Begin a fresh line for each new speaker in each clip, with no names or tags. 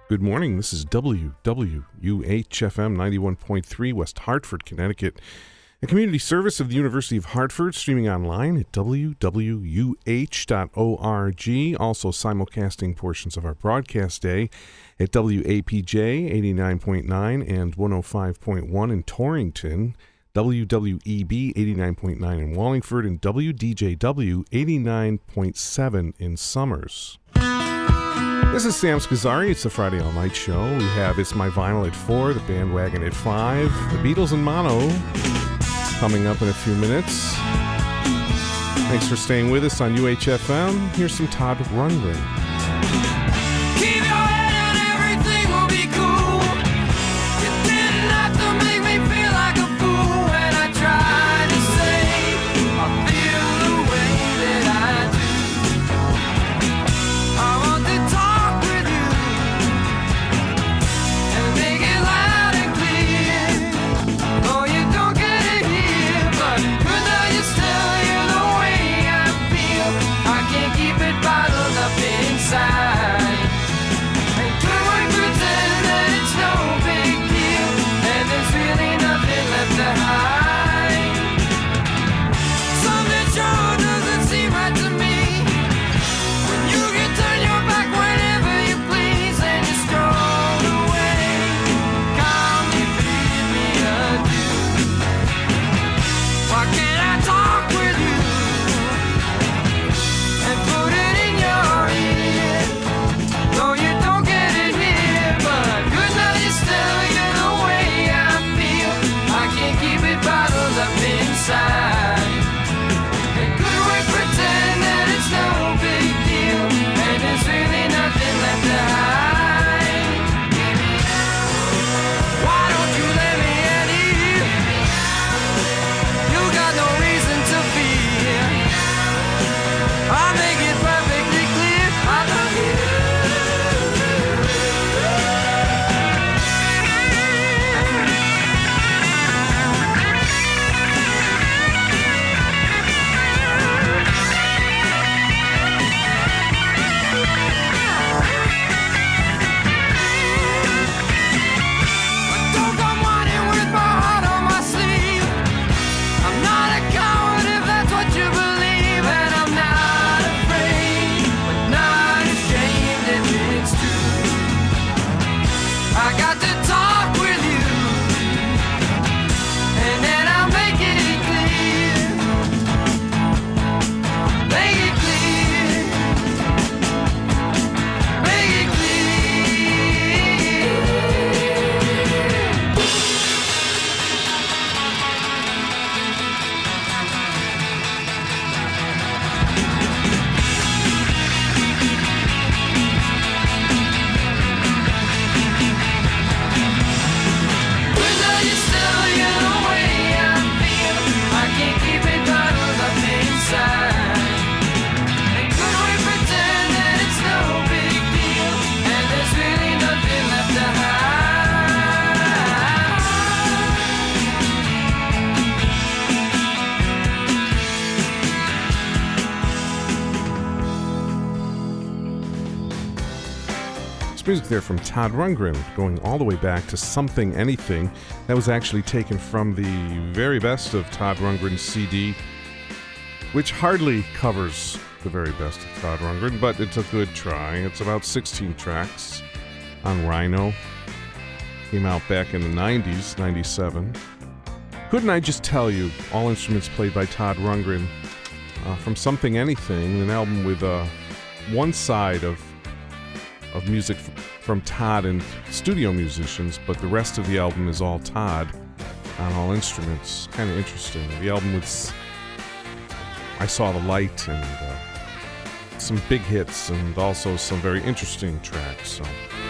Good morning. This is WWUH-FM 91.3, West Hartford, Connecticut. A community service of the University of Hartford, streaming online at www.uh.org. Also simulcasting portions of our broadcast day at WAPJ 89.9 and 105.1 in Torrington, WWEB 89.9 in Wallingford, and WDJW 89.7 in Summers. This is Sam Scazzari. It's the Friday All Night Show. We have It's My Vinyl at 4, The Bandwagon at 5, The Beatles in Mono coming up in a few minutes. Thanks for staying with us on UHFM. Here's some Todd Rundgren.
Keep your head and everything will be cool. You didn't have to make me feel like a fool when I tried to say I feel the way that I do. I want to talk with you and make it loud and clear. Oh, you don't get it here, but good that you still hear the way I feel. I can't keep it bottled up inside. And could we pretend that it's no big deal and there's really nothing left to hide? Something sure doesn't seem right to me. When you can turn your back whenever you please and you stroll away, call me, bid me adieu. Why can't I talk with you and put it in your ear? No, you don't get it here, but good now you still hear the way I feel. I can't keep it bottled up inside. And could we pretend that it's no big deal and there's really nothing left to hide? Why don't you let me in here? You got no reason to fear. I'll make it perfectly clear I love you. Don't come running with my heart on my sleeve. I'm not a coward if that's what you believe, and I'm not afraid, but not ashamed if it's true. I got to talk with you, and then I'll make it clear. Make it clear. Make it clear. Good now you still hear the way I feel. I can't keep it bottled up inside. And could we pretend that it's no big deal and there's really nothing left to
It's music there from Todd Rundgren, going all the way back to Something Anything. That was actually taken from the very best of Todd Rundgren's CD, which hardly covers the very best of Todd Rundgren, but it's a good try. It's about 16 tracks on Rhino. Came out back in the 90s, 97. Couldn't I just tell you, all instruments played by Todd Rundgren, from Something Anything, an album with one side of music from Todd and studio musicians, but the rest of the album is all Todd on all instruments. Kind of interesting. The album with I Saw the Light and some big hits and also some very interesting tracks. So,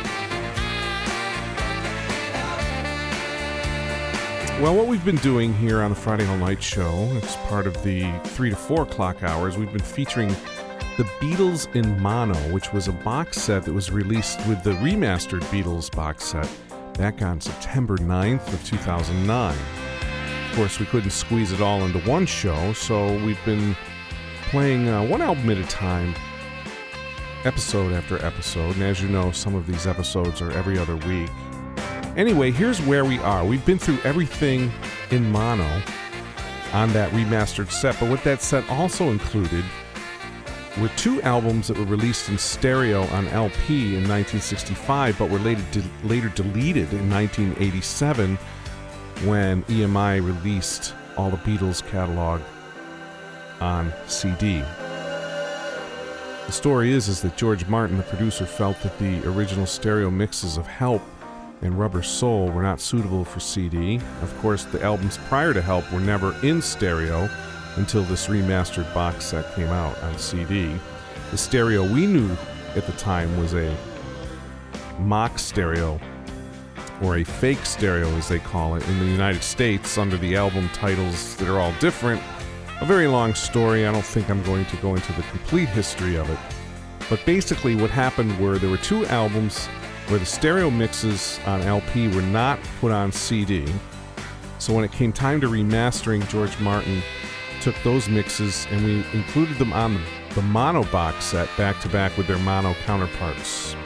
well, what we've been doing here on the Friday All Night Show, it's part of the 3 to 4 o'clock hours, we've been featuring The Beatles in Mono, which was a box set that was released with the remastered Beatles box set back on September 9th of 2009. Of course, we couldn't squeeze it all into one show, so we've been playing one album at a time episode after episode, and as you know, some of these episodes are every other week. Anyway, here's where we are. We've been through everything in mono on that remastered set, but what that set also included were two albums that were released in stereo on LP in 1965, but were later deleted in 1987 when EMI released all the Beatles catalog on CD. The story is that George Martin, the producer, felt that the original stereo mixes of Help and Rubber Soul were not suitable for CD. Of course, the albums prior to Help were never in stereo until this remastered box set came out on CD. The stereo we knew at the time was a mock stereo, or a fake stereo as they call it in the United States, under the album titles that are all different. A very long story. I don't think I'm going to go into the complete history of it. But basically what happened were there were two albums where the stereo mixes on LP were not put on CD. So when it came time to remastering, George Martin took those mixes and we included them on the mono box set back to back with their mono counterparts.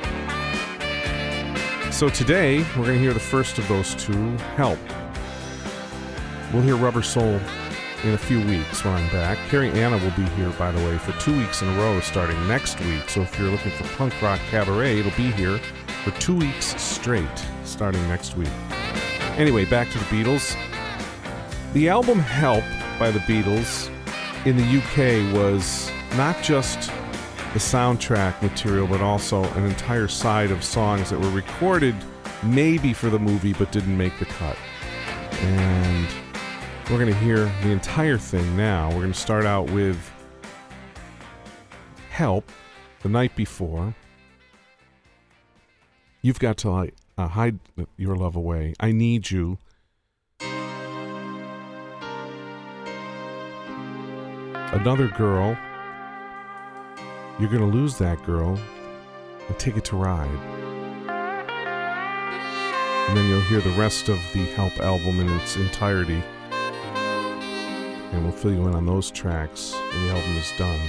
So today we're going to hear the first of those two, Help. We'll hear Rubber Soul in a few weeks when I'm back. Carrie Anna will be here, by the way, for 2 weeks in a row starting next week. So if you're looking for punk rock cabaret, it'll be here for 2 weeks straight starting next week. Anyway, back to the Beatles. The album Help by the Beatles in the UK was not just the soundtrack material, but also an entire side of songs that were recorded maybe for the movie but didn't make the cut. And we're going to hear the entire thing now. We're going to start out with Help, The Night Before. You've Got to Hide Your Love Away. I Need You. Another Girl. You're Gonna Lose That Girl. And Ticket to Ride. And then you'll hear the rest of the Help album in its entirety. And we'll fill you in on those tracks when the album is done.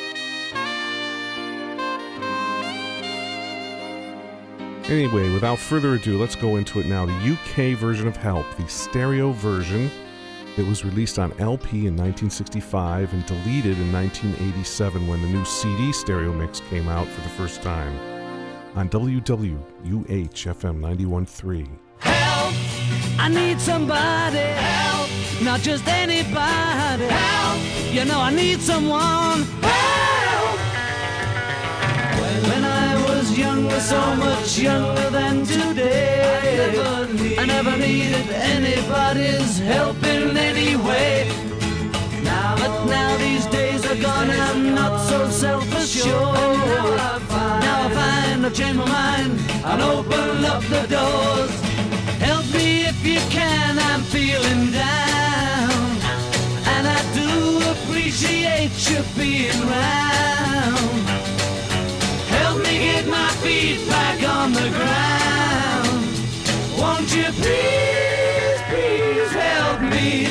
Anyway, without further ado, let's go into it now. The UK version of Help, the stereo version that was released on LP in 1965 and deleted in 1987 when the new CD stereo mix came out for the first time on WWUH FM 91.3.
Help! I need somebody. Help! Not just anybody. Help! You know I need someone. Help! When I was younger, so much younger than today, I never needed anybody's help in any way. But now these days are gone and I'm not so self-assured. Now I find I've changed my mind and open up the doors. Help me if you can, I'm feeling down, and I do appreciate you being round. Help me get my feet back on the ground. Won't you please, please help me?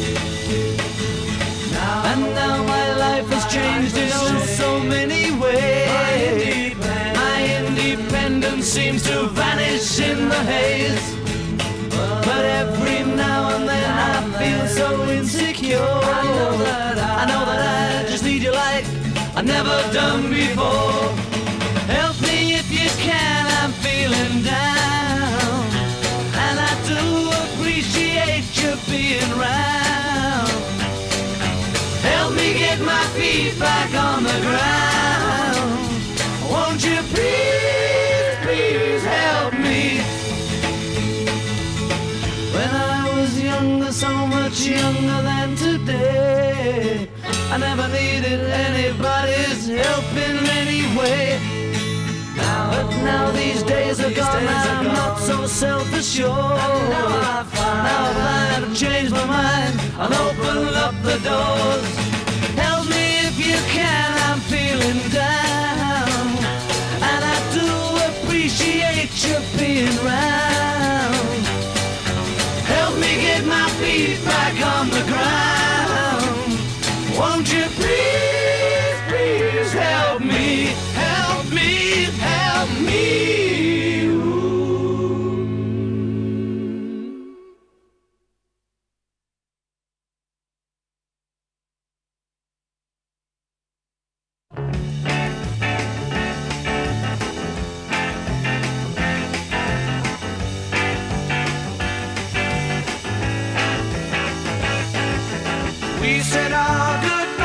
And now my life has changed in so many ways. My independence seems to vanish in the haze. But every now and then I feel so insecure. I know that I just need you like I've never done before. Help me if you can, I'm feeling down, and I do appreciate you being round. Help me get my feet back on the ground. Won't you please, please help me? When I was younger, so much younger than today, I never needed anybody's help in any way. But now these days are gone, I'm not so self-assured. Now I find I've changed my mind, I'll open up the doors. Help me if you can, I'm feeling down, and I do appreciate you being round. Help me get my feet back on the ground. Won't you please, please help me? Help me.
We said our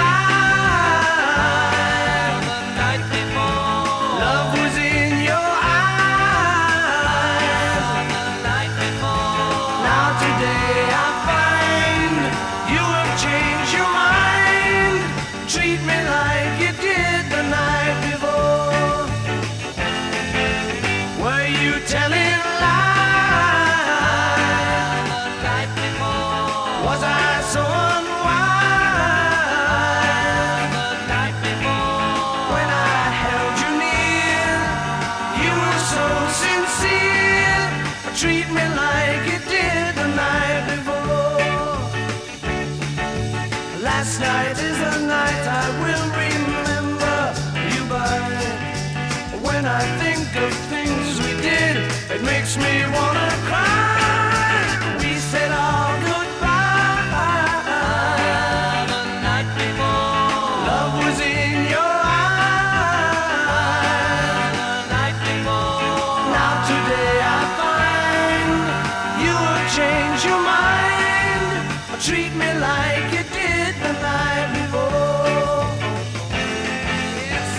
goodbye the night before. Love was in your eyes the night before. Now today I find you have changed your mind. Treat me like you did the night before. Were you telling lies the night before? Was I so unwise the night before? When I held you near, you were so sincere. Treat me like you did the night before. Last night is the night I will remember you by. When I think of things we did, it makes me wanna cry. We said our goodbye the night before. Love was in your eyes the night before. Now today I find you have changed your mind. Treat me like you did the night before. Yes.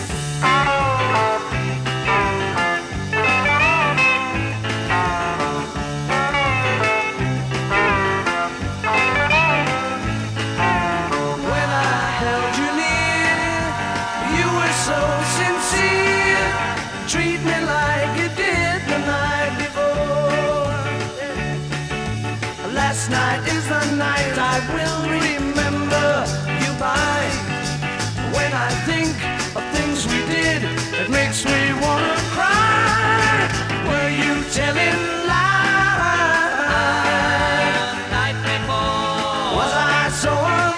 When I held you near, you were so sincere. Treat me like you did the night before. Last night is the night I will remember you by. When I think of things we did, it makes me wanna cry. Were you telling lies the night before? Was I so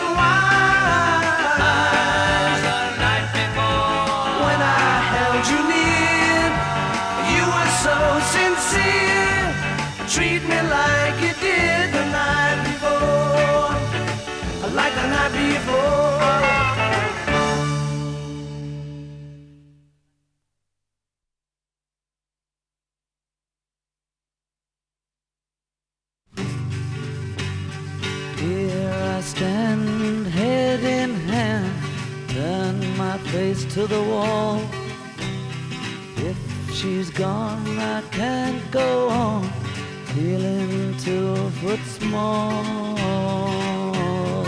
unwise the night before? When I held you near, you were so sincere. Treat me like you did the night before. Like the night before.
Here I stand, head in hand, turn my face to the wall. If she's gone, I can't go on, feeling 2 foot small.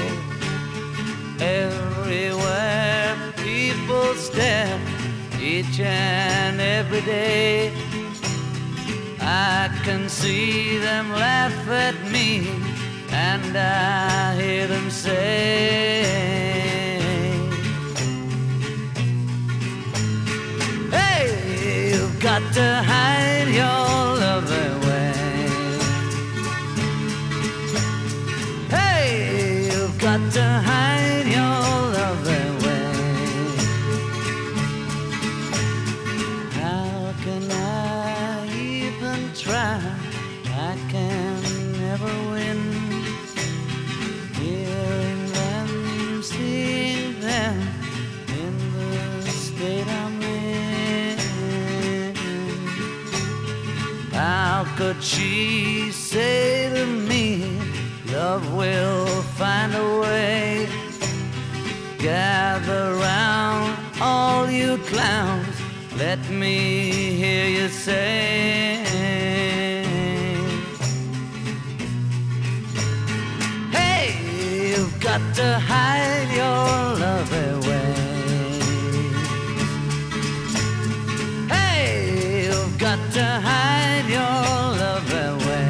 Everywhere people stare, each and every day. I can see them laugh at me, and I hear them say, hey, you've got to hide your love away. Hey, you've got to hide your love away. How can I even try? I can never win. Hearing them, seeing them in the state I'm in. How could she say to me, love will find a way? Gather round, all you clowns, let me hear you say, hey, you've got to hide your love away. Hey, you've got to hide your love away.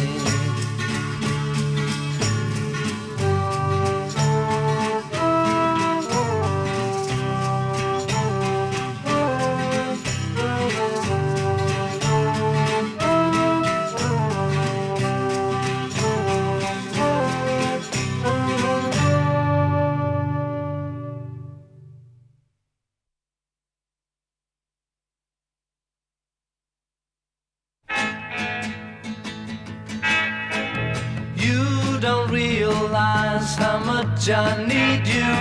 Realize how much I need you.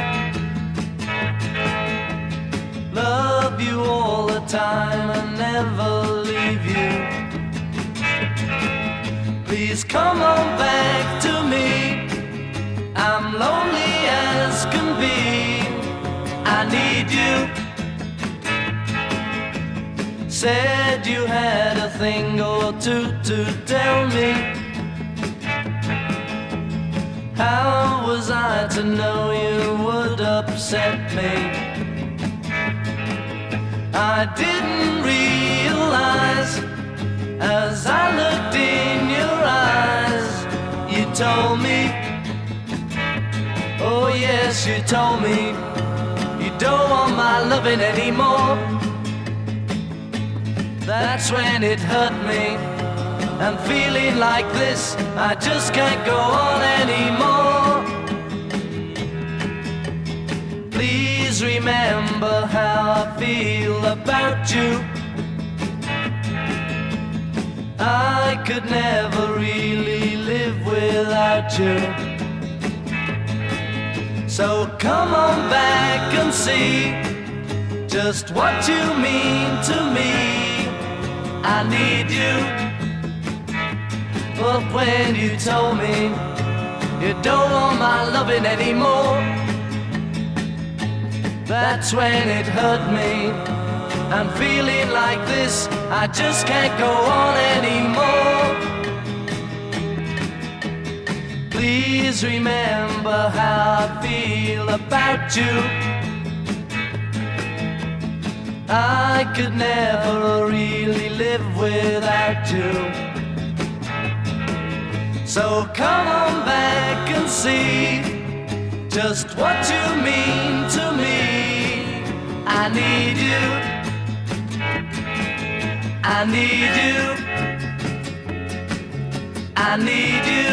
Love you all the time and never leave you. Please come on back to me. I'm lonely
said you had a thing or two to tell me. How was I to know you would upset me? I didn't realize as I looked in your eyes. You told me, oh yes, you told me you don't want my loving anymore. That's when it hurt me. I'm feeling like this, I just can't go on anymore. Please remember how I feel about you. I could never really live without you. So come on back and see just what you mean to me. I need you. But when you told me you don't want my loving anymore, that's when it hurt me. I'm feeling like this, I just can't go on anymore. Please remember how I feel about you. I could never really live without you. So come on back and see just what you mean to me. I need you. I need you. I need you.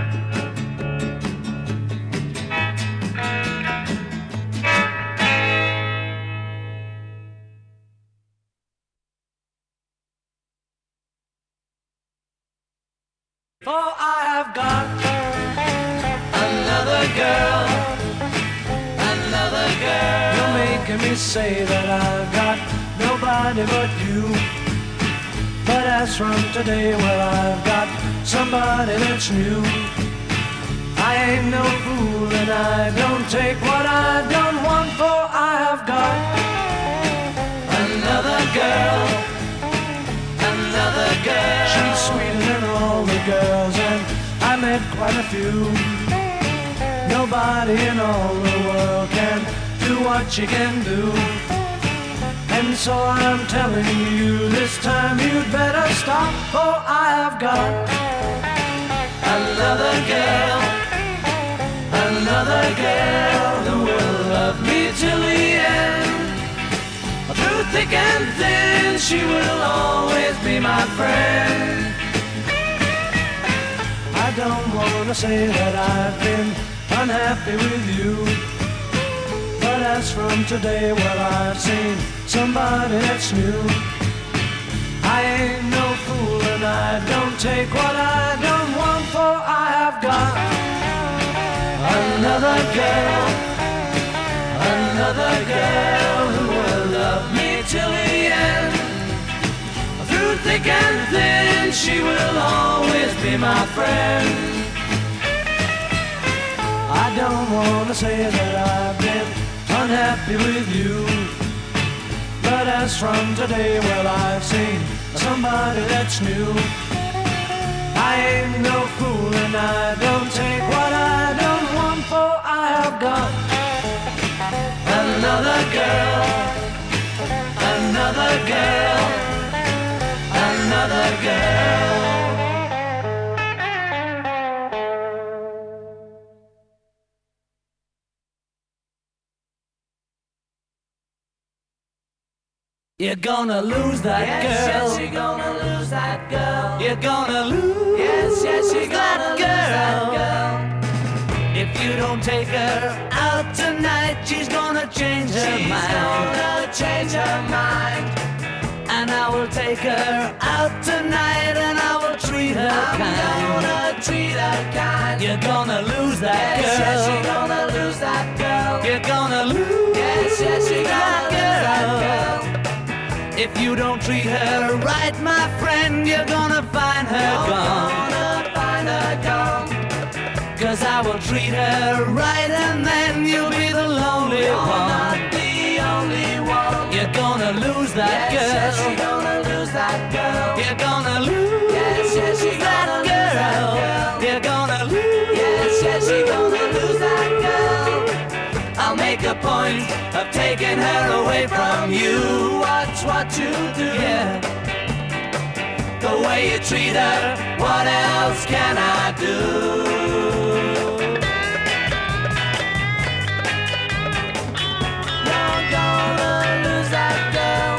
For I have got another girl, another girl. You're making me say that I've got nobody but you. But as from today, well, I've got somebody that's new. I ain't no fool and I don't take what I don't want, for I have got another girl, another girl. She's sweeter than all the girls, and I met quite a few. Nobody in all the world can do what she can do. And so I'm telling you, this time you'd better stop, for I have got another girl, another girl who will love me till the end. Through thick and thin, she will always be my friend. I don't want to say that I've been unhappy with you, but as from today, well, I've seen somebody that's new. I ain't no fool and I don't take what I don't want, for I have got another girl, another girl who will love me till the end. Through thick and thin, she will always be my friend. I don't want to say that I've been unhappy with you, but as from today, well, I've seen somebody that's new. I ain't no fool and I don't take what I don't want, for I have got another girl, another girl, another girl. You're gonna lose that girl. Yes, you're gonna lose that girl. You're gonna lose yes, you're gonna lose that girl. If you don't take her out tonight, she's gonna change her mind. She's gonna change her mind. And I will take her out tonight, and I will treat her kind. I'm gonna treat her kind. You're gonna lose that girl. Yes, you're gonna lose that girl. You're gonna lose yes, you're gonna lose that girl. If you don't treat her right, my friend, you're gonna find her gone. Gonna find her gone. 'Cause I will treat her right, and then you'll be the lonely one. Not the
only one.
You're gonna lose that
Yes,
girl.
yes, you're gonna lose that girl.
You're gonna lose
Yes, yes, you're
that
gonna
girl.
lose that girl.
You're gonna lose.
Yes, yes, you're gonna lose that girl. I'll make a point of taking her away from you. Watch what you do.
Yeah.
The way you treat her, what else can I do? You're gonna lose that girl.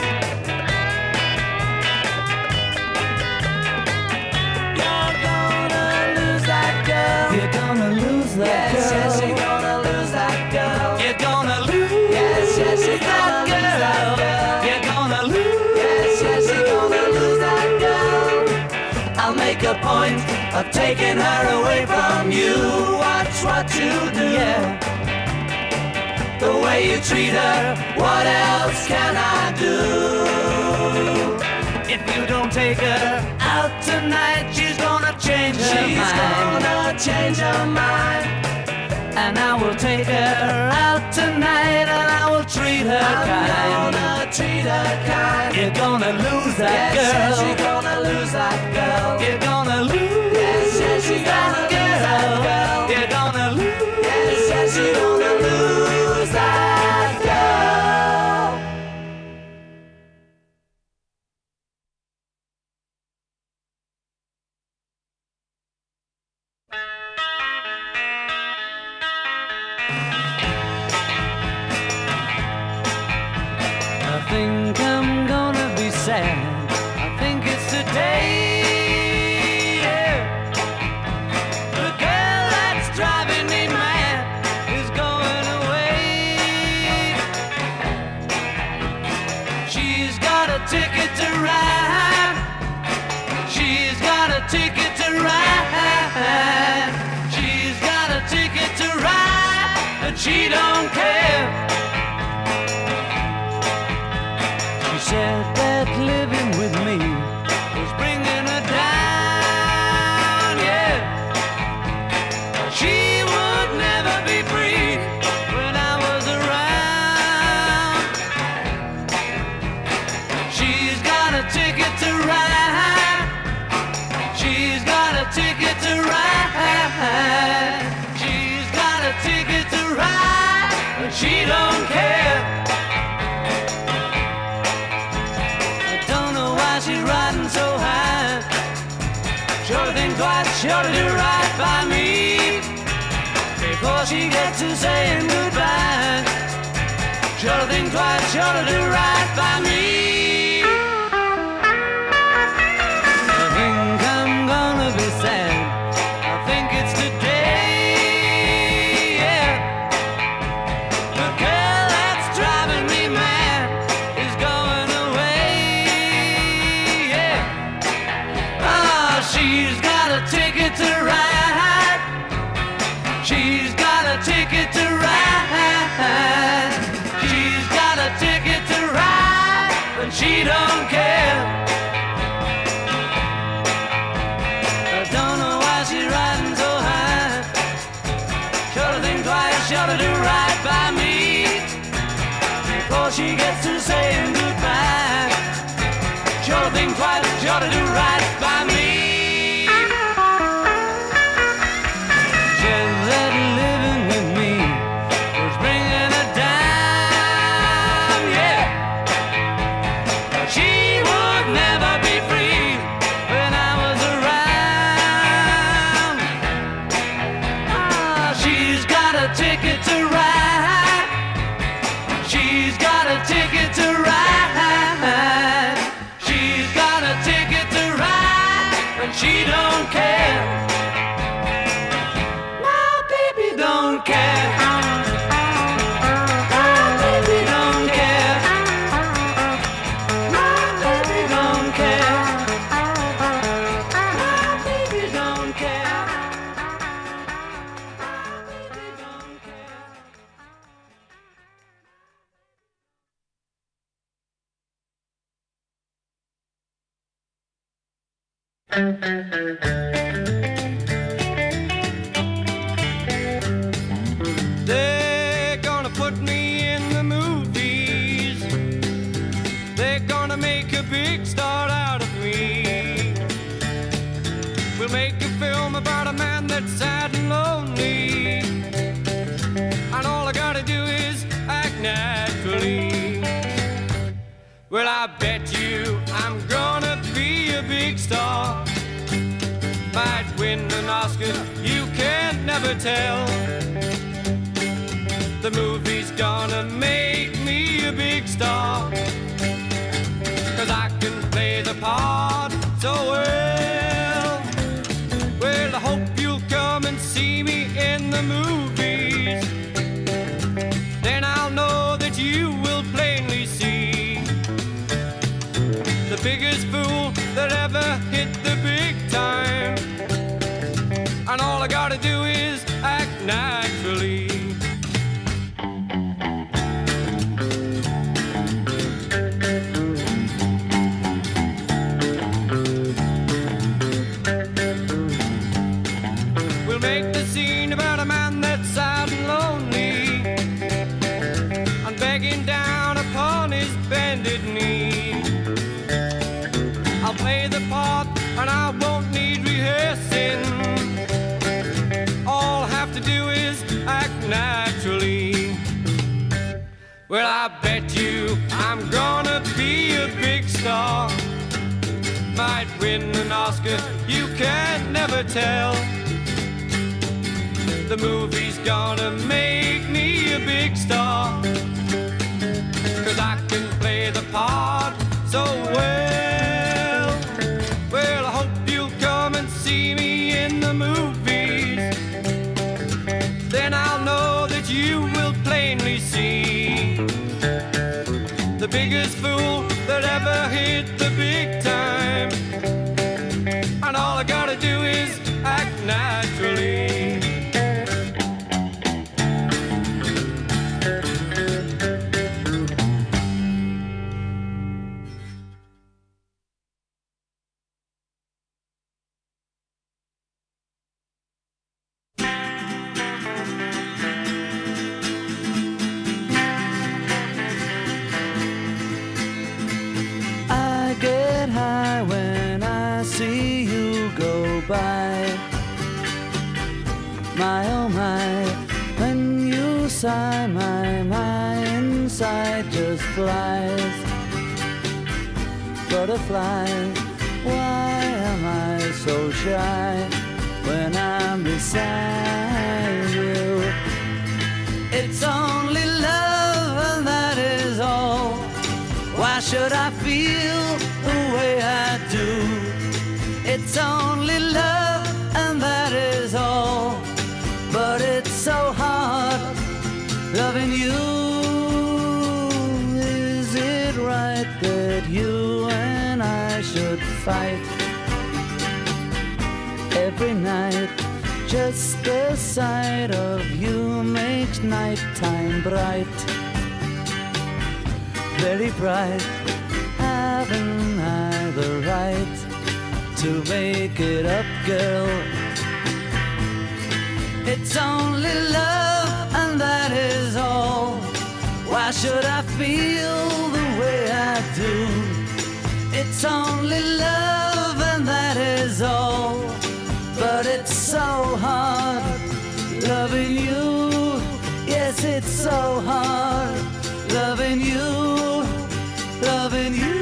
You're gonna lose that girl.
You're gonna lose that
Yes,
girl.
yes, you're gonna lose that girl.
You're gonna lose.
Yes, yes, you're
that
gonna lose that girl.
You're gonna lose.
Yes, yes, you're gonna lose that girl. I'll make a point of taking her away from you. Watch what you do.
Yeah.
The way you treat her, what else can I do?
If you don't take her out tonight, she's gonna change her
She's
mind.
gonna change her mind.
And I will take her out tonight, and I will treat her
I'm
kind.
gonna treat her kind.
You're gonna lose that
Yes,
girl.
yes, you're gonna lose that girl.
You're gonna lose.
Yes, yes, you're gonna lose that girl.
You're gonna lose.
Yes, yes, you're gonna lose that girl.
I think I'm gonna be sad. I think it's today. Yeah. The girl that's driving me mad is going away. She's got a ticket to ride. She's got a ticket to ride. She's got a ticket to ride, but she don't care. She said that living with me was bringing her down, yeah. She would never be free when I was around. She's got a ticket to ride. She's got a ticket to ride. She's got a ticket to ride, but she don't care. She's riding so high. Sure to think twice, sure to do right by me before she gets to saying goodbye. Sure to think twice, sure to do right by me. I think I'm gonna be sad. I think it's today. Yeah. The girl that's driving me mad is going away. She's got a ticket to ride. She's got a ticket to ride. She's got a ticket to ride, but she don't care. I don't know why she's riding so high. Sure to think twice, sure to do right by me before she gets to saying goodbye. Sure to think twice, sure to do right by me. She don't care. My baby don't care. My baby don't care. My baby don't care. My baby don't care. My baby don't care.
They're gonna put me in the movie Well, I bet you I'm gonna be a big star. Might win an Oscar, you can never tell. The movie's gonna make me a big star, 'cause I can play the part so well. Well, I hope you'll come and see me in the movies. Then I'll know that you will plainly see the biggest fool that ever hit the big time. And all I gotta do is act naturally. We'll make the scene about a man that's sad and lonely and begging down upon his bended knee. I'll play the part and I won't need rehearsing. All I have to do is act naturally. Well, I bet you I'm gonna be a big star. Might win an Oscar, you can never tell. The movie's gonna make me a big star, 'cause I can play the part so well. Well, I hope you'll come and see me in the movies. Then I'll know that you will plainly see the biggest fool that ever hit the big time. And all I gotta do is act naturally.
I get high when I see you go by. My oh my, when you sigh, my inside just flies. Butterflies, why am I so shy when I'm beside you? It's only love and that is all. Why should I feel the way I do? It's only love and that is all. But it's so hard loving you. Is it right that you and I should fight every night? Just the sight of you makes nighttime bright, very bright. Haven't I the right to make it up, girl? It's only love and that is all. Why should I feel the way I do? It's only love and that is all. But it's so hard loving you. Yes, it's so hard loving you, loving you.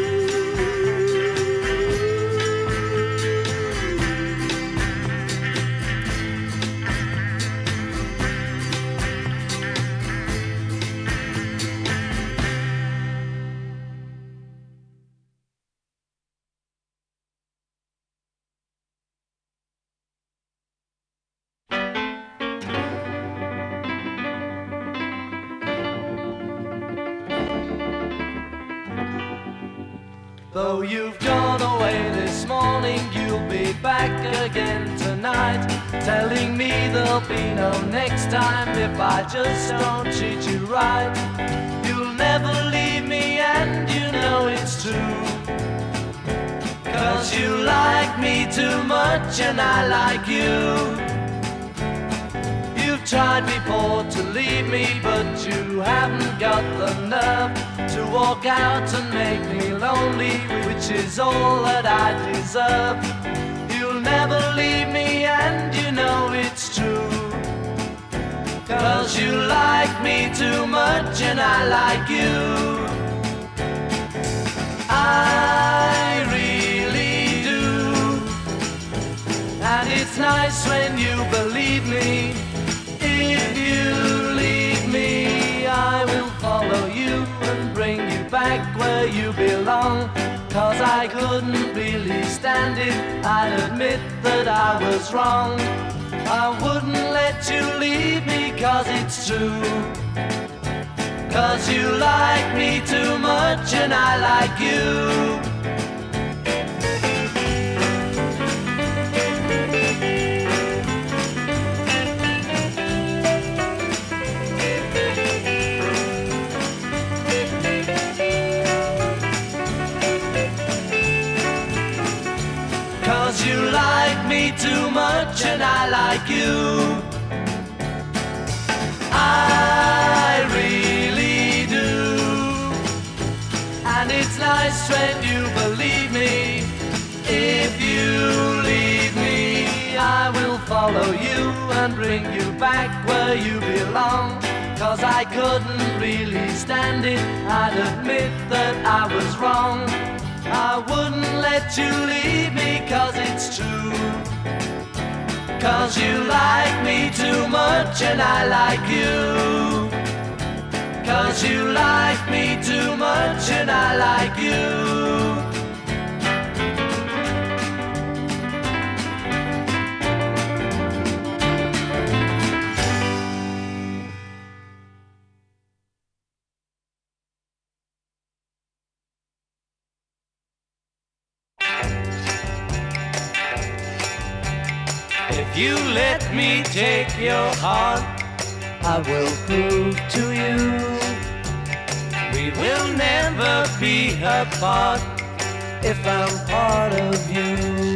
Though you've gone away this morning, you'll be back again tonight, telling me there'll be no next time if I just don't treat you right. You'll never leave me and you know it's true, 'cause you like me too much and I like you. You've tried before to leave me, but you haven't got the nerve to walk out and make me lonely, which is all that I deserve. You'll never leave me and you know it's true, 'cause you like me too much and I like you. I really do. And it's nice when you believe me. If you leave me, I will follow you and bring you back where you belong. 'Cause I couldn't really stand it, I'd admit that I was wrong. I wouldn't let you leave me 'cause it's true. 'Cause you like me too much and I like you. 'Cause you like me too much and I like you. I really do. And it's nice when you believe me. If you leave me, I will follow you and bring you back where you belong. 'Cause I couldn't really stand it, I'd admit that I was wrong. I wouldn't let you leave me 'cause it's true. 'Cause you like me too much and I like you. 'Cause you like me too much and I like you. If you let me take your heart, I will prove to you we will never be apart. If I'm part of you,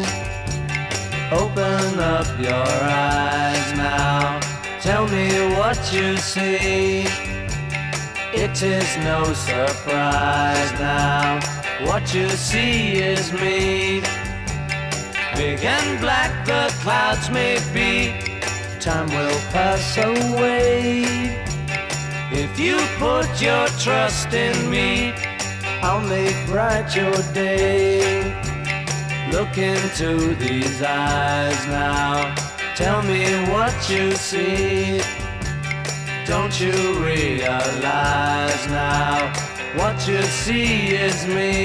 open up your eyes now. Tell me what you see. It is no surprise now. What you see is me. Big and black the clouds may be, time will pass away. If you put your trust in me, I'll make bright your day. Look into these eyes now, tell me what you see. Don't you realize now, what you see is me.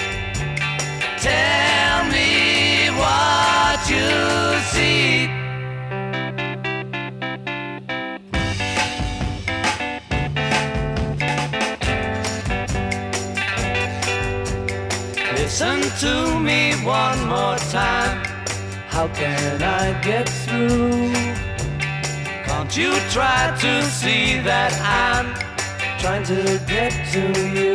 Tell me what you see. Listen to me one more time. How can I get through? Can't you try to see that I'm trying to get to you?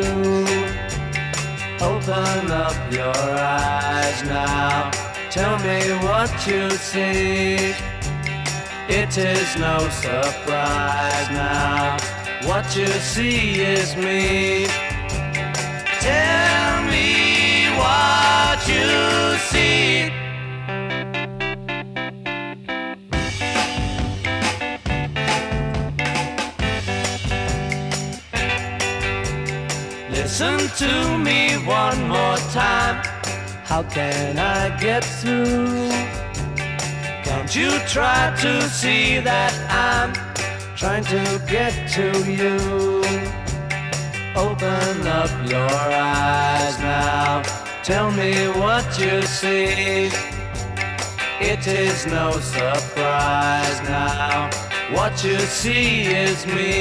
Open up your eyes now. Tell me what you see. It is no surprise now. What you see is me. Tell me what you see. Listen to me one more time. How can I get through? Can't you try to see that I'm trying to get to you? Open up your eyes now. Tell me what you see. It is no surprise now. What you see is me.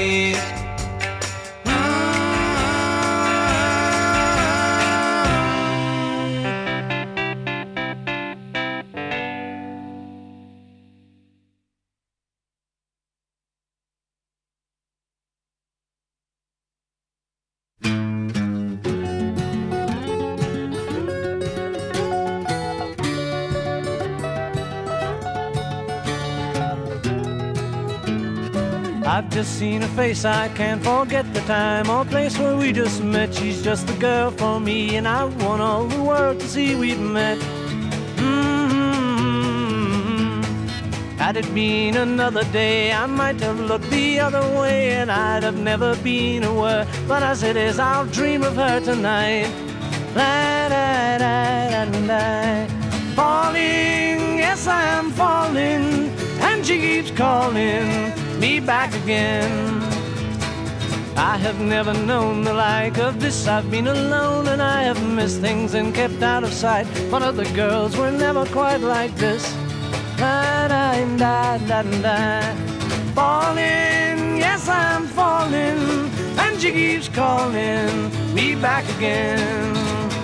I've just seen her face, I can't forget the time or place where we just met. She's just the girl for me, and I want all the world to see we've met. Had it been another day, I might have looked the other way, and I'd have never been aware. But as it is, I'll dream of her tonight.
Falling, yes, I'm falling, and she keeps calling me back again. I have never known the like of this. I've been alone and I have missed things and kept out of sight, but other girls were never quite like this. Falling, yes, I'm falling, and she keeps calling me back again.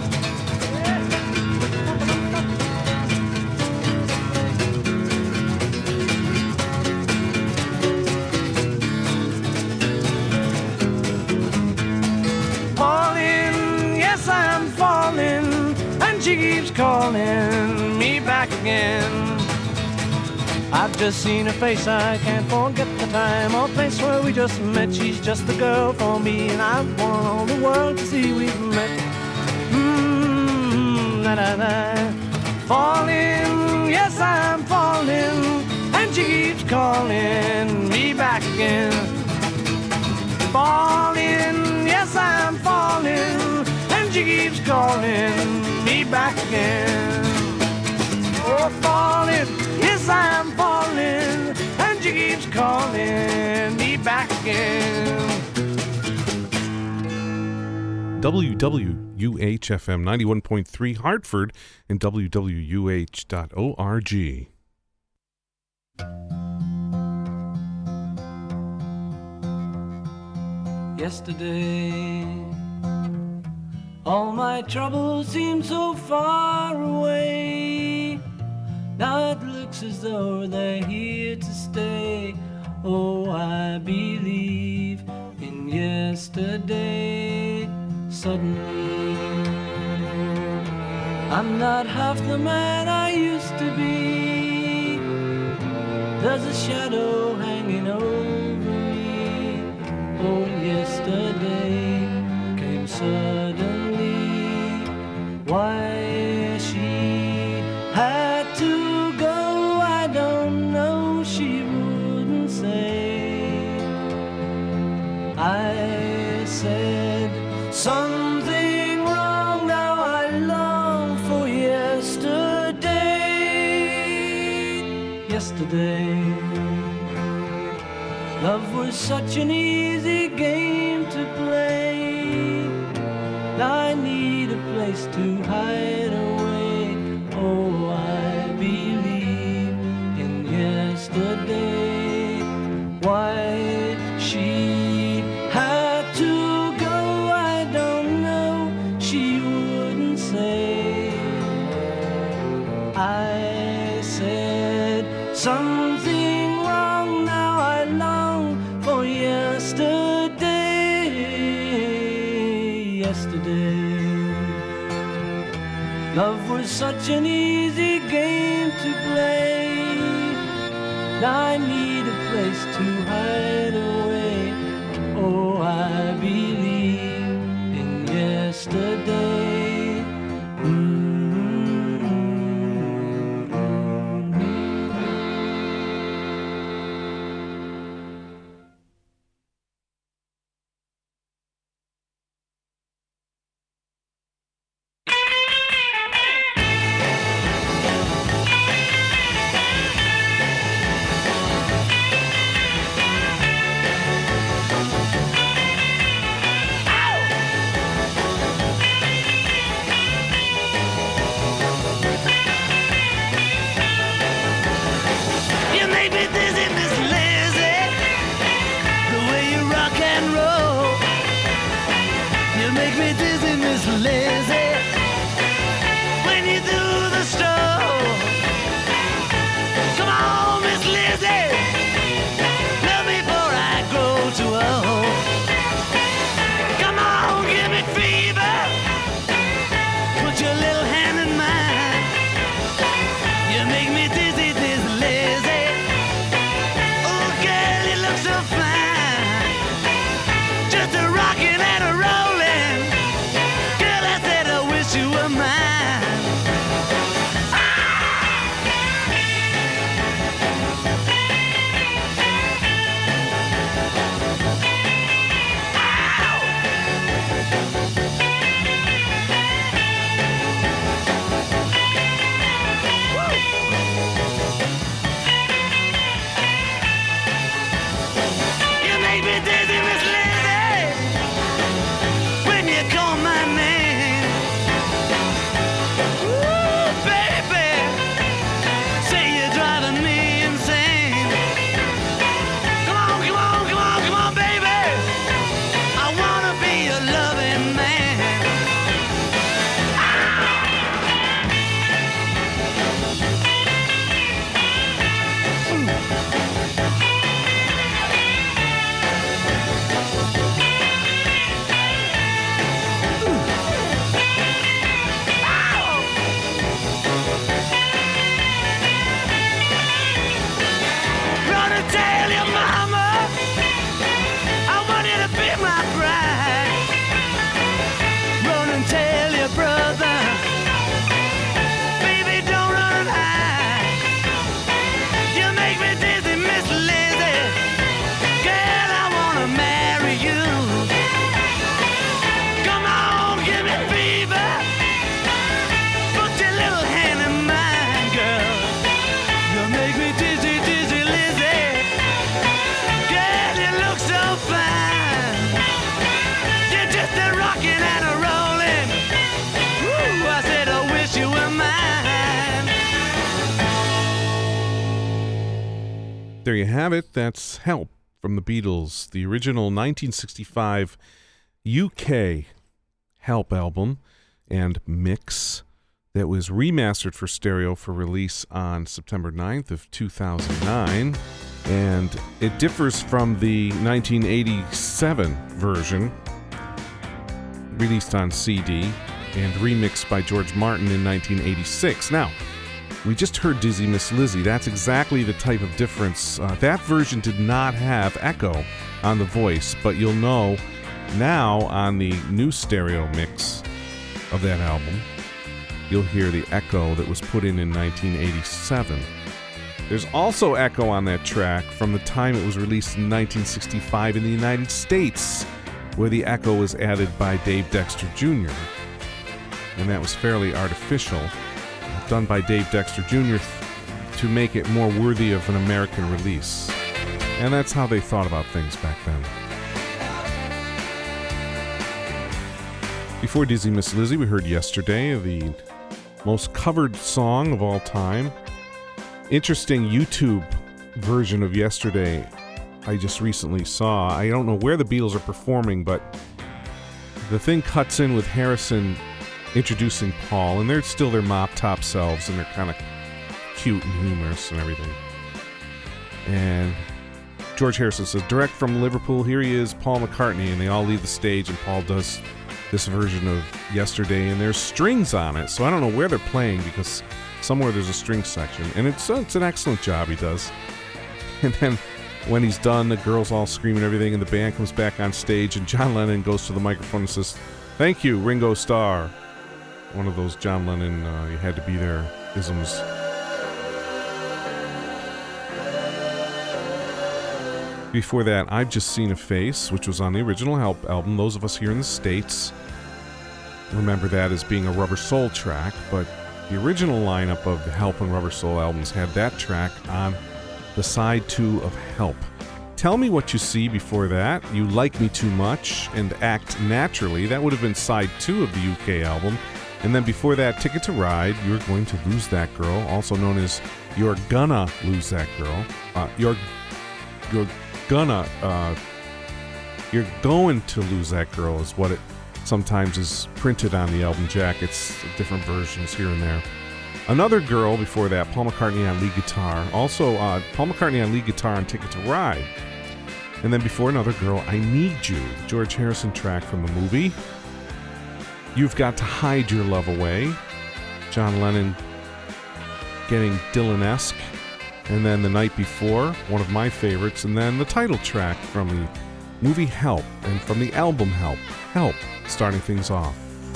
Falling, yes, I'm falling, and she keeps calling me back again. I've just seen her face, I can't forget the time or place where we just met. She's just the girl for me, and I want all the world to see we've met. Falling, yes, I'm falling, and she keeps calling me back again. Falling, yes, I'm falling, and she keeps calling me back again. Oh, falling, yes, I'm falling, and she keeps calling me back again.
WWUH-FM 91.3 Hartford and WWUH.org.
Yesterday, all my troubles seem so far away. Now it looks as though they're here to stay. Oh, I believe in yesterday. Suddenly, I'm not half the man I used to be. There's a shadow hanging over me. Oh, yesterday came suddenly. Why she had to go, I don't know, she wouldn't say. I said something wrong, now I long for yesterday. Yesterday, love was such an easy game to play. Now I need a place to hide away. Oh, I believe in yesterday. Why she had to go, I don't know, she wouldn't say. I said something wrong, now I long for yesterday. Yesterday, love was such an easy game to play. Now I need a place to hide away. Oh, I believe in yesterday.
there you have it. That's Help from the Beatles, the original 1965 UK Help album and mix that was remastered for stereo for release on September 9th of 2009. And it differs from the 1987 version released on CD and remixed by George Martin in 1986. Now, we just heard Dizzy Miss Lizzy. That's exactly the type of difference. That version did not have echo on the voice, but you'll know now on the new stereo mix of that album, you'll hear the echo that was put in 1987. There's also echo on that track from the time it was released in 1965 in the United States, where the echo was added by Dave Dexter Jr. And that was fairly artificial, done by Dave Dexter Jr. To make it more worthy of an American release. And that's how they thought about things back then. Before Dizzy Miss Lizzy, we heard Yesterday, the most covered song of all time. Interesting YouTube version of Yesterday I just recently saw. I don't know where the Beatles are performing, but the thing cuts in with Harrison introducing Paul, and they're still their mop-top selves, and they're kind of cute and humorous and everything. And George Harrison says, direct from Liverpool, here he is, Paul McCartney, and they all leave the stage, and Paul does this version of Yesterday, and there's strings on it, so I don't know where they're playing, because somewhere there's a string section, and it's an excellent job he does. And then when he's done, the girls all scream and everything, and the band comes back on stage, and John Lennon goes to the microphone and says, thank you, Ringo Starr. One of those John Lennon, you had to be there isms. Before that, I've Just Seen a Face, which was on the original Help album. Those of us here in the States remember that as being a Rubber Soul track, but the original lineup of the Help and Rubber Soul albums had that track on the side 2 of Help. Tell Me What You See before that, You Like Me Too Much, and Act Naturally. That would have been side 2 of the UK album. And then before that, Ticket to Ride, You're Going to Lose That Girl, also known as You're Gonna Lose That Girl. You're going to lose that girl is what it sometimes is printed on the album jackets, different versions here and there. Another Girl before that, Paul McCartney on lead guitar. Also, Paul McCartney on lead guitar on Ticket to Ride. And then before Another Girl, I Need You, the George Harrison track from the movie. You've Got to Hide Your Love Away, John Lennon getting Dylan-esque. And then The Night Before, one of my favorites. And then the title track from the movie Help, and from the album Help, starting things off.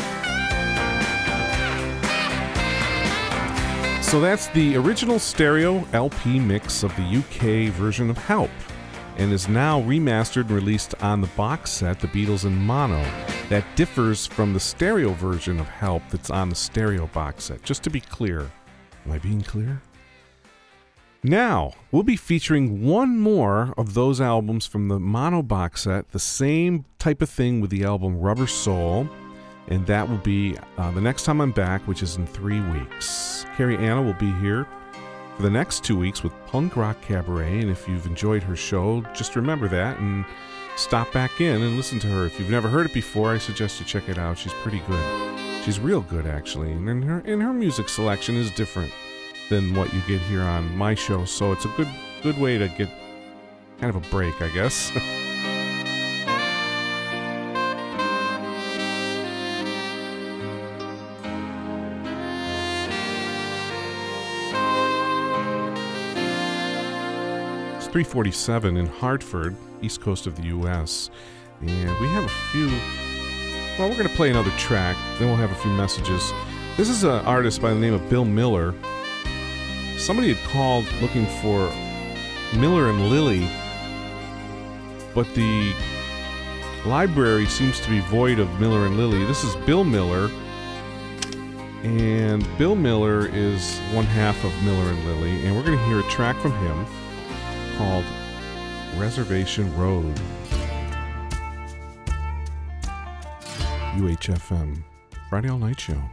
So that's the original stereo LP mix of the UK version of Help, and is now remastered and released on the box set, The Beatles in Mono. That differs from the stereo version of Help that's on the stereo box set. Just to be clear. Am I being clear? Now, we'll be featuring one more of those albums from the mono box set, the same type of thing with the album Rubber Soul, and that will be the next time I'm back, which is in 3 weeks. Carrie Anna will be here for the next 2 weeks with Punk Rock Cabaret, and if you've enjoyed her show, just remember that and stop back in and listen to her. If you've never heard it before, I suggest you check it out. She's pretty good. She's real good, actually, and her music selection is different than what you get here on my show, so it's a good way to get kind of a break, I guess. It's 3:47 in Hartford, east coast of the U.S., and we have a few. Well, we're going to play another track, then we'll have a few messages. This is an artist by the name of Bill Miller. Somebody had called looking for Miller and Lily, but the library seems to be void of Miller and Lily. This is Bill Miller, and Bill Miller is one half of Miller and Lily, and we're going to hear a track from him called Reservation Road. UHFM, Friday All Night Show.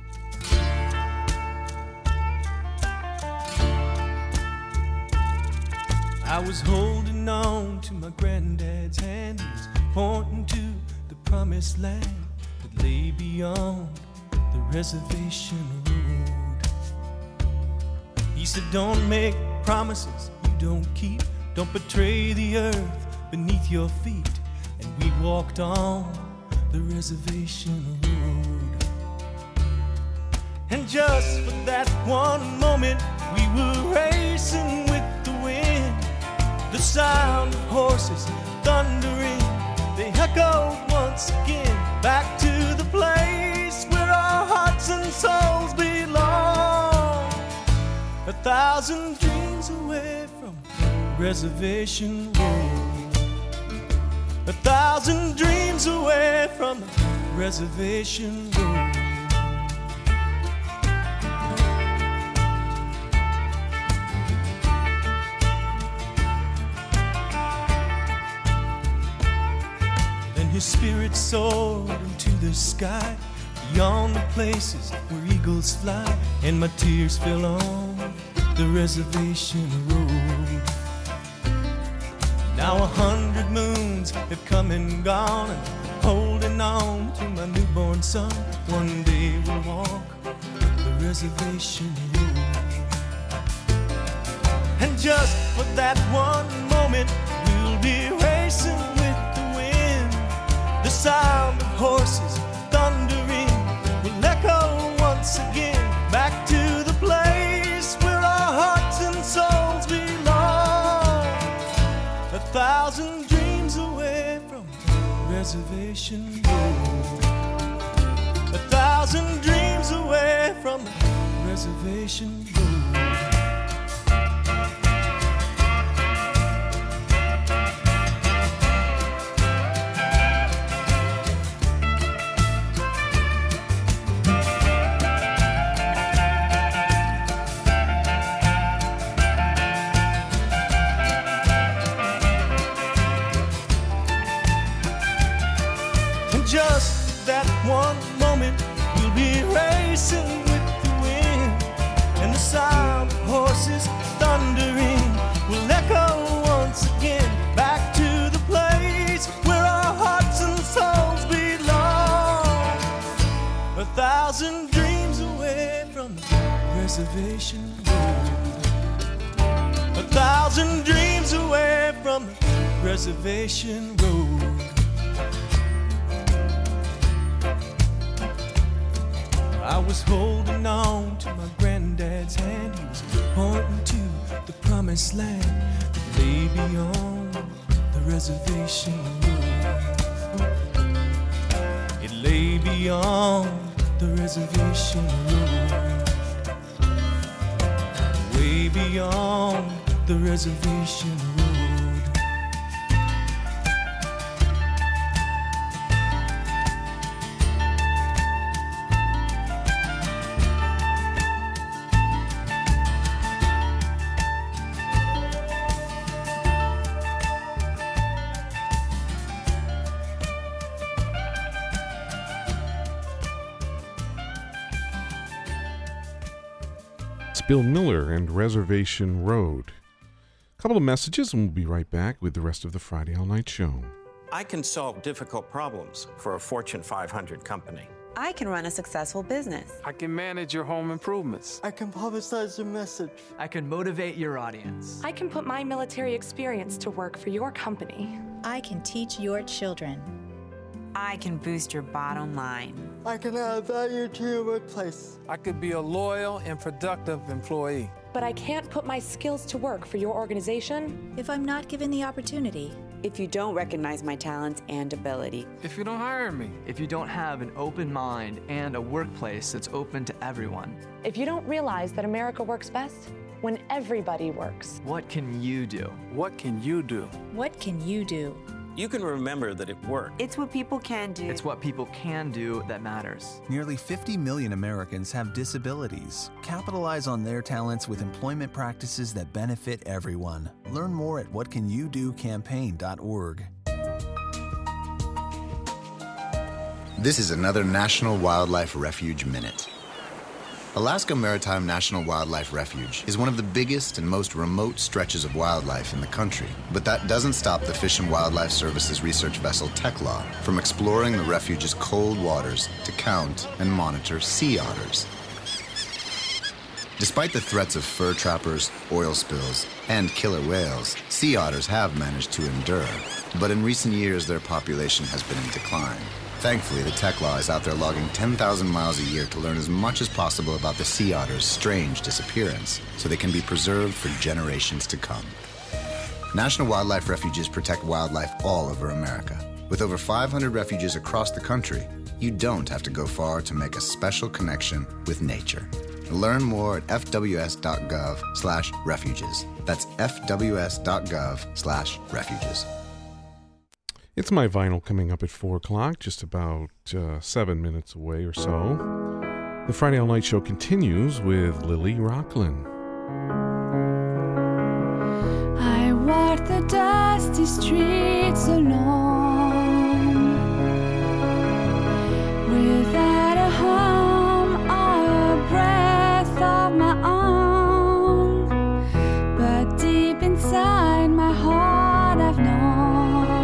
I
was holding on to my granddad's hand. He was pointing to the promised land that lay beyond the reservation road. He said, don't make promises you don't keep. Don't betray the earth beneath your feet. And we walked on the reservation road. And just for that one moment, we were racing with the wind. The sound of horses thundering, they echoed once again back to the place where our hearts and souls belong. 1,000 dreams away from Reservation Road. 1,000 dreams away from the Reservation Road. His spirit soared into the sky, beyond the places where eagles fly, and my tears fell on the reservation road. Now 100 moons have come and gone, and holding on to my newborn son. One day we'll walk the reservation road. And just for that one moment, we'll be racing with the wind. The sound of horses thundering will echo once again back to the place where our hearts and souls belong. 1,000 dreams away from Reservation Road. 1,000 dreams away from Reservation Road. Just that one moment, we'll be racing with the wind. And the sound of horses thundering will echo once again back to the place where our hearts and souls belong. 1,000 dreams away from the Reservation Road. 1,000 dreams away from the Reservation Road. I was holding on to my granddad's hand. He was pointing to the promised land that lay beyond the reservation road. It lay beyond the reservation road. Way beyond the reservation road.
Bill Miller and Reservation Road. A couple of messages and we'll be right back with the rest of the Friday All Night Show.
I can solve difficult problems for a Fortune 500 company.
I can run a successful business.
I can manage your home improvements.
I can publicize your message.
I can motivate your audience.
I can put my military experience to work for your company.
I can teach your children.
I can boost your bottom line.
I can add value to your workplace.
I could be a loyal and productive employee.
But I can't put my skills to work for your organization
if I'm not given the opportunity.
If you don't recognize my talents and ability.
If you don't hire me.
If you don't have an open mind and a workplace that's open to everyone.
If you don't realize that America works best when everybody works.
What can you do?
What can you do?
What can you do?
You can remember that it worked.
It's what people can do.
It's what people can do that matters.
Nearly 50 million Americans have disabilities. Capitalize on their talents with employment practices that benefit everyone. Learn more at whatcanyoudocampaign.org.
This is another National Wildlife Refuge Minute. Alaska Maritime National Wildlife Refuge is one of the biggest and most remote stretches of wildlife in the country. But that doesn't stop the Fish and Wildlife Service's research vessel Tekla from exploring the refuge's cold waters to count and monitor sea otters. Despite the threats of fur trappers, oil spills, and killer whales, sea otters have managed to endure. But in recent years, their population has been in decline. Thankfully, the Tekla is out there logging 10,000 miles a year to learn as much as possible about the sea otter's strange disappearance, so they can be preserved for generations to come. National Wildlife Refuges protect wildlife all over America. With over 500 refuges across the country, you don't have to go far to make a special connection with nature. Learn more at fws.gov/refuges. That's fws.gov/refuges.
It's My Vinyl coming up at 4 o'clock, just about 7 minutes away or so. The Friday All Night Show continues with Lily Rocklin.
I walk the dusty streets alone, without a home or a breath of my own. But deep inside my heart I've known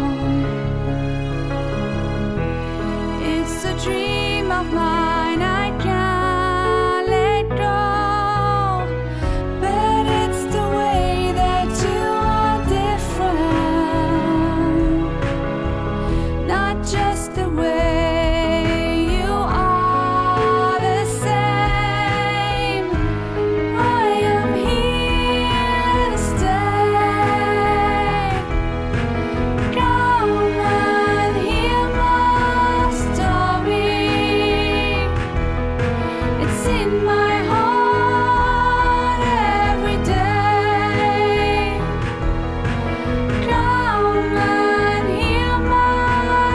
it's a dream of mine I can't let go. But it's the way that you are different, not just the way you are the same. I am here to stay. Come and hear my story. It's in my heart every day. Come and hear my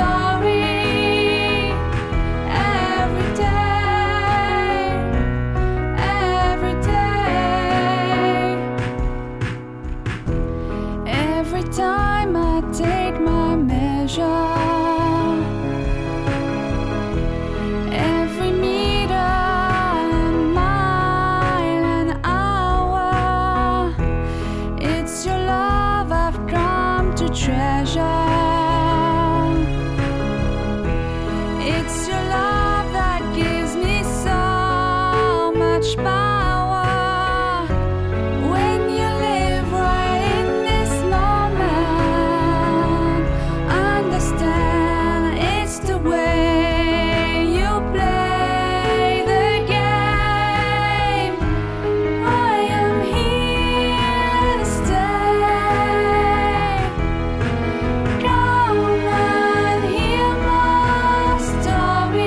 story every day, every day. Every time I take my measure, every meter, mile, and hour, it's your love I've come to treasure. It's your love that gives me so much power. When you live right in this moment, understand it's the way you play the game. I am here to stay. Come and hear my story.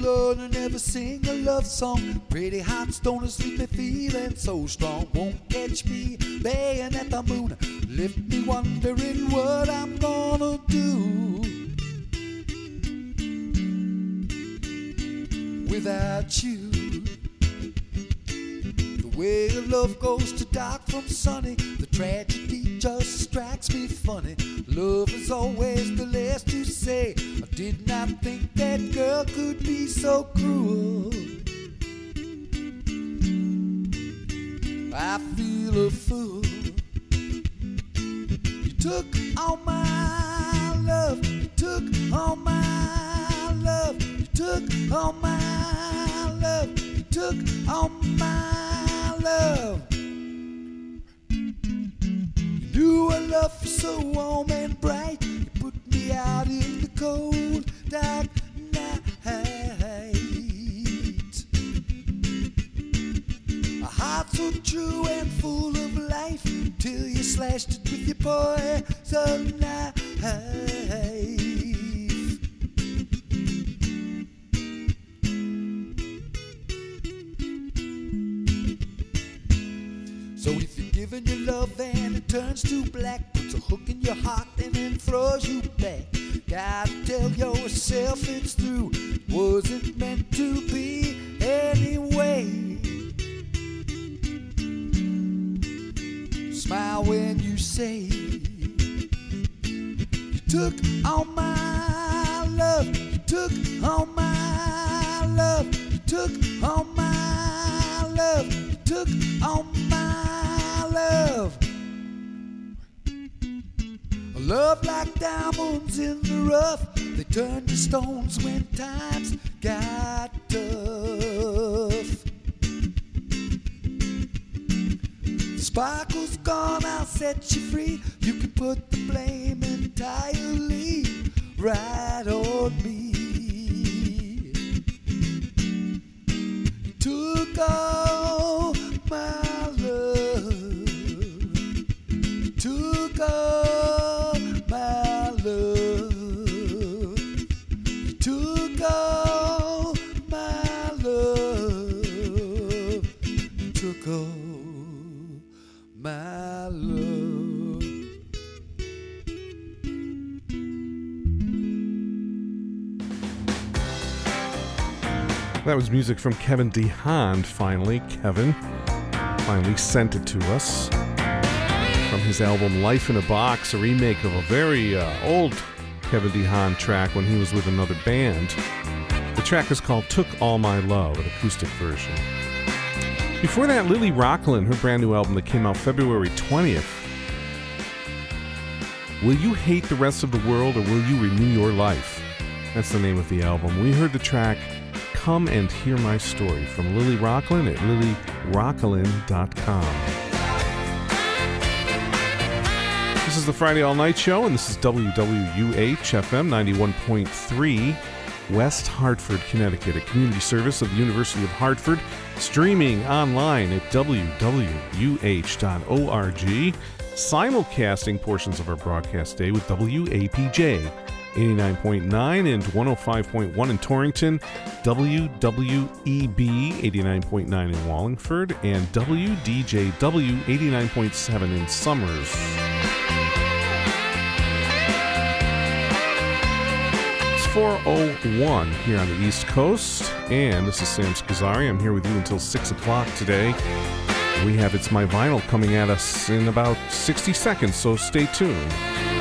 learn to never sing a love song. Pretty hot stoners leave me feeling so strong. Won't catch me baying at the moon. Left me wondering what I'm gonna do without you. The way love goes to dark from sunny, the tragedy just strikes me funny. Love is always the last to say. I did not think that girl could be so cruel. I feel a fool. You took all my love. You took all my love. You took all my love. You took all my love. You knew a love was so warm and bright. You put me out in the cold, dark night. A heart so true and full of life, till you slashed it with your poison knife. So if you're giving your love and it turns to black, puts a hook in your heart and then throws you back, gotta tell yourself it's through. It wasn't meant to be anyway. Smile when you say you took all my love. You took all my love. You took all my love. You took all my love. A love like diamonds in the rough, they turn to stones when times got tough. The sparkle's gone, I'll set you free. You can put the blame entirely right on me. You took all my love. You took all my love. You took all my love. You took all my love.
That was music from Kevin DeHaan. Finally, Kevin finally sent it to us from his album Life in a Box, a remake of a very old Kevin DeHaan track when he was with another band. The track is called Took All My Love, an acoustic version. Before that, Lily Rocklin, her brand new album that came out February 20th. Will You Hate the Rest of the World or Will You Renew Your Life? That's the name of the album. We heard the track Come and Hear My Story from Lily Rocklin at lilyrocklin.com. This is the Friday All Night Show, and this is WWUH-FM 91.3, West Hartford, Connecticut, a community service of the University of Hartford, streaming online at www.uh.org, simulcasting portions of our broadcast day with WAPJ 89.9 and 105.1 in Torrington, WWEB 89.9 in Wallingford, and WDJW 89.7 in Somers. It's 4:01 here on the East Coast, and this is Sam Scazzari. I'm here with you until 6 o'clock today. We have It's My Vinyl coming at us in about 60 seconds, so stay tuned.